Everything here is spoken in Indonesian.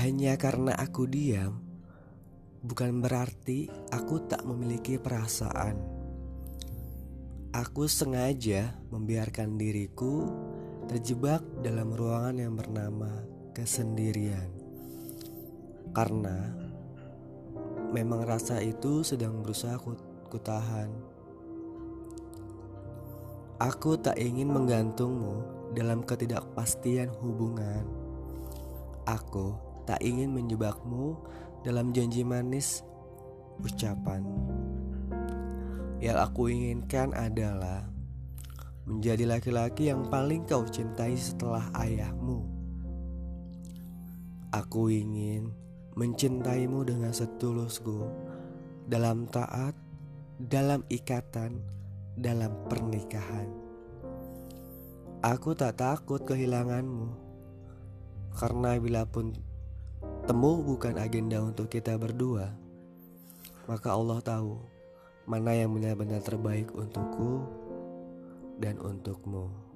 Hanya karena aku diam, bukan berarti aku tak memiliki perasaan. Aku sengaja membiarkan diriku terjebak dalam ruangan yang bernama kesendirian. Karena memang rasa itu sedang berusaha ku tahan. Aku tak ingin menggantungmu dalam ketidakpastian hubungan. Aku tak ingin menjebakmu dalam janji manis ucapan. Yang aku inginkan adalah menjadi laki-laki yang paling kau cintai setelah ayahmu. Aku ingin mencintaimu dengan setulusku, dalam taat, dalam ikatan, dalam pernikahan. Aku tak takut kehilanganmu, karena bila pun temu bukan agenda untuk kita berdua, maka Allah tahu mana yang benar-benar terbaik untukku dan untukmu.